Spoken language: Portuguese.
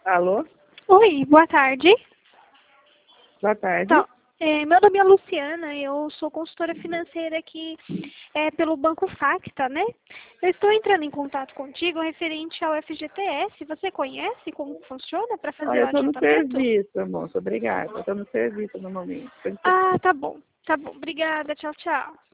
Alô? Oi, boa tarde. Boa tarde. Então, meu nome é Luciana, eu sou consultora financeira aqui pelo Banco Facta, né? Eu estou entrando em contato contigo referente ao FGTS. Você conhece como funciona para fazer Olha, o eu estou no adiantamento? serviço, moço. Obrigada. Eu estou no serviço no momento. Ah, tá bom. Tá bom. Obrigada. Tchau, tchau.